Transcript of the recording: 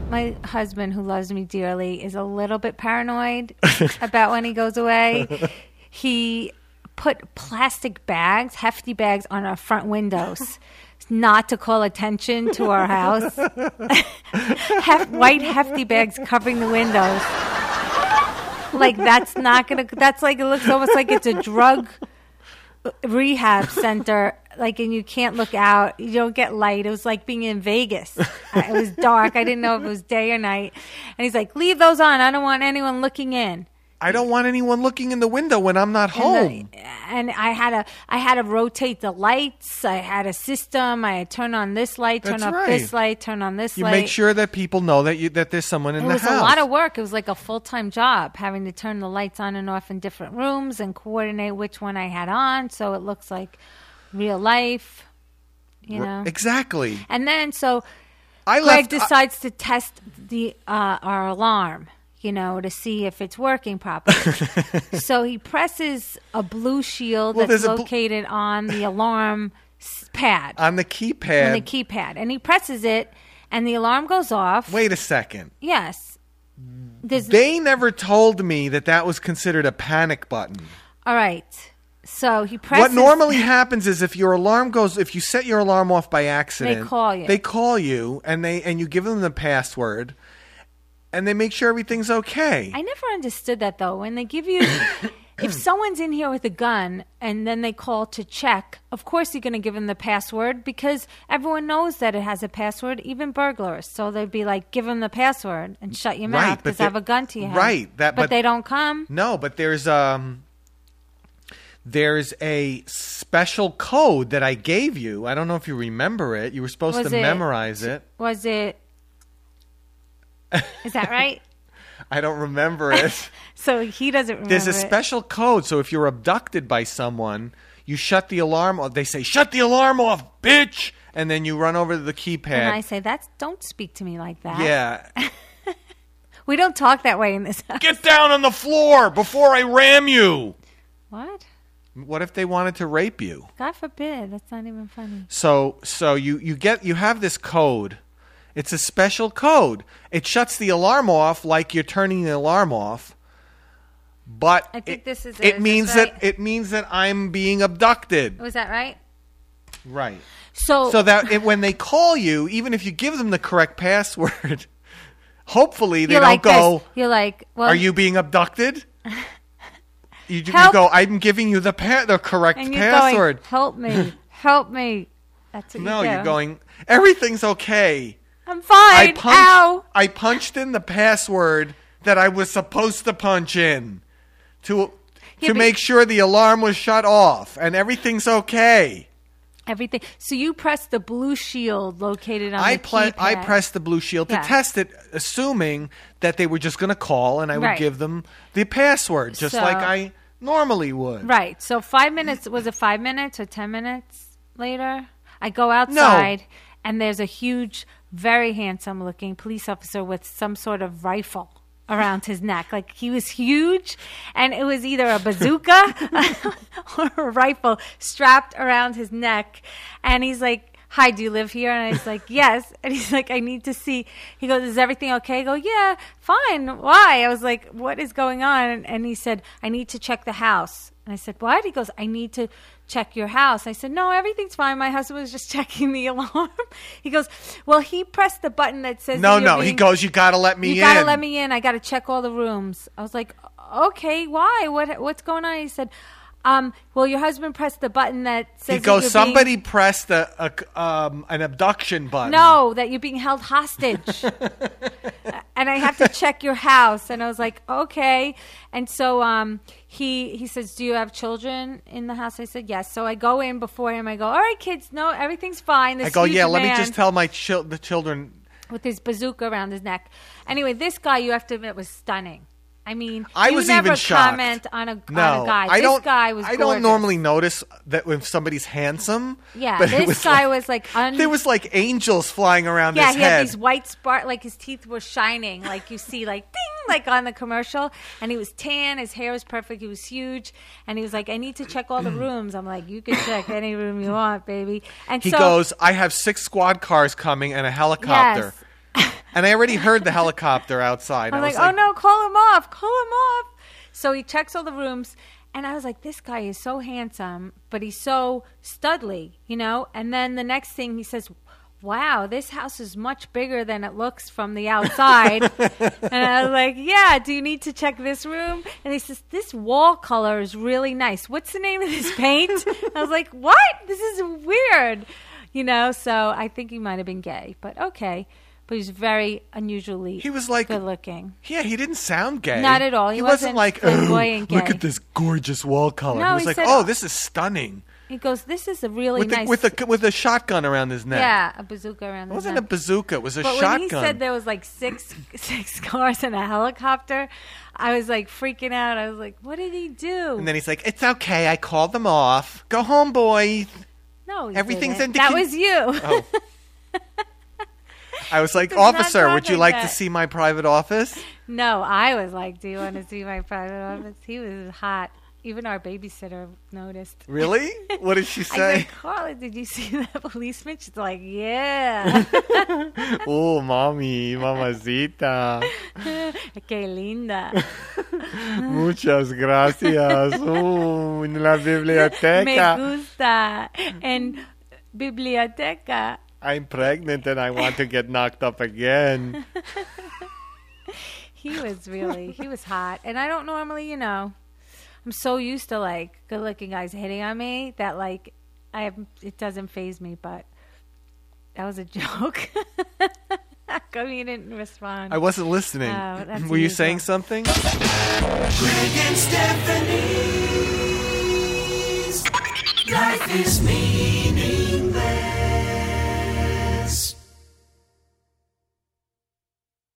my husband, who loves me dearly, is a little bit paranoid about when he goes away. He put plastic bags, hefty bags, on our front windows, not to call attention to our house. White hefty bags covering the windows. Like, that's not going to, that's like, it looks almost like it's a drug rehab center. Like, and you can't look out. You don't get light. It was like being in Vegas. It was dark. I didn't know if it was day or night. And he's like, leave those on. I don't want anyone looking in. I don't want anyone looking in the window when I'm not home. And I had to rotate the lights. I had a system. I had turn on this light, turn off this light, turn on this light. You make sure that people know that there's someone in the house. It was a lot of work. It was like a full-time job, having to turn the lights on and off in different rooms and coordinate which one I had on so it looks like real life, you know. Exactly. And then Greg decides to test our alarm, you know, to see if it's working properly. So he presses a blue shield that's located on the alarm pad. On the keypad. On the keypad. And he presses it, and the alarm goes off. Wait a second. Yes. They never told me that was considered a panic button. All right. So he presses. What normally happens is if you set your alarm off by accident, they call you and you give them the password and they make sure everything's okay. I never understood that though. When they give you, if someone's in here with a gun and then they call to check, of course you're going to give them the password because everyone knows that it has a password, even burglars. So they'd be like, give them the password and shut your mouth because I have a gun to your head. Right. But they don't come. No, but there's a special code that I gave you. I don't know if you remember it. You were supposed to memorize it. Was it? Is that right? I don't remember it. So he doesn't remember There's a special code. So if you're abducted by someone, you shut the alarm off. They say, shut the alarm off, bitch. And then you run over to the keypad. And I say, don't speak to me like that. Yeah. We don't talk that way in this house. Get down on the floor before I ram you. What? What if they wanted to rape you? God forbid. That's not even funny. So you have this code. It's a special code. It shuts the alarm off like you're turning the alarm off. But I think this is it means it means that I'm being abducted. Was that right? Right. So that when they call you, even if you give them the correct password, hopefully they don't go. You're like, well, are you being abducted? You go, I'm giving you the correct and you're password. Going, help me. Help me. That's what No, you do. you're going, everything's okay. I'm fine. Ow. I punched in the password that I was supposed to punch in to make sure the alarm was shut off and everything's okay. Everything. So you press the blue shield located on the keypad. I pressed the blue shield to test it, assuming that they were just going to call and I would give them the password, just like I normally would. Right. So 5 minutes, was it 5 minutes or 10 minutes later? I go outside and there's a huge, very handsome looking police officer with some sort of rifle around his neck. Like, he was huge, and it was either a bazooka or a rifle strapped around his neck. And he's like, hi, do you live here? And I was like, yes. And he's like, I need to see. He goes, is everything okay? I go, yeah, fine. Why? I was like, what is going on? And he said, I need to check the house. And I said, what? He goes, I need to check your house. I said, no, everything's fine. My husband was just checking the alarm. He goes, well, he pressed the button that says he goes, you got to let me in. You got to let me in. I got to check all the rooms. I was like, okay, why? What's going on? He said, well, your husband pressed the button that says he goes, somebody pressed an abduction button. No, that you're being held hostage. And I have to check your house. And I was like, okay. And so he says, do you have children in the house? I said, yes. So I go in before him. I go, all right, kids, no, everything's fine. I go, yeah, let me just tell the children. With his bazooka around his neck. Anyway, this guy, you have to admit, was stunning. I mean, I was even shocked. Comment on a guy. This guy was gorgeous. I don't normally notice that when somebody's handsome. Yeah, but this guy was like there was like angels flying around his head. Yeah, he had these white spark, like his teeth were shining, like you see, like ding, like on the commercial. And he was tan, his hair was perfect, he was huge, and he was like, I need to check all the rooms. I'm like, you can check any room you want, baby. And he goes, I have 6 squad cars coming and a helicopter. Yes. And I already heard the helicopter outside. I was like, oh no, call him off. Call him off. So he checks all the rooms. And I was like, this guy is so handsome, but he's so studly, you know? And then the next thing he says, wow, this house is much bigger than it looks from the outside. And I was like, yeah, do you need to check this room? And he says, this wall color is really nice. What's the name of this paint? I was like, what? This is weird. You know, so I think he might have been gay, but okay. But he's very unusually good looking. Yeah, he didn't sound gay. Not at all. He wasn't like, flamboyant gay. Look at this gorgeous wall color. No, he was like, said, this is stunning. He goes, this is a really nice... With a shotgun around his neck. Yeah, a bazooka around his neck. It wasn't a bazooka. It was a shotgun. But when he said there was like six cars and a helicopter, I was like freaking out. I was like, what did he do? And then he's like, it's okay. I called them off. Go home, boy. No, everything's in that was you. Oh. I was like, officer, would you like to see my private office? No, I was like, do you want to see my private office? He was hot. Even our babysitter noticed. Really? What did she say? I said, Carla, did you see that policeman? She's like, yeah. Oh, mommy, mamacita. Qué linda. Muchas gracias. En la biblioteca. Me gusta. En biblioteca. I'm pregnant and I want to get knocked up again. He was hot. And I don't normally, you know, I'm so used to like good looking guys hitting on me that like it doesn't faze me, but that was a joke. How come you didn't respond? I wasn't listening. Oh, were you saying something? Greg and Stephanie's Life is Mean.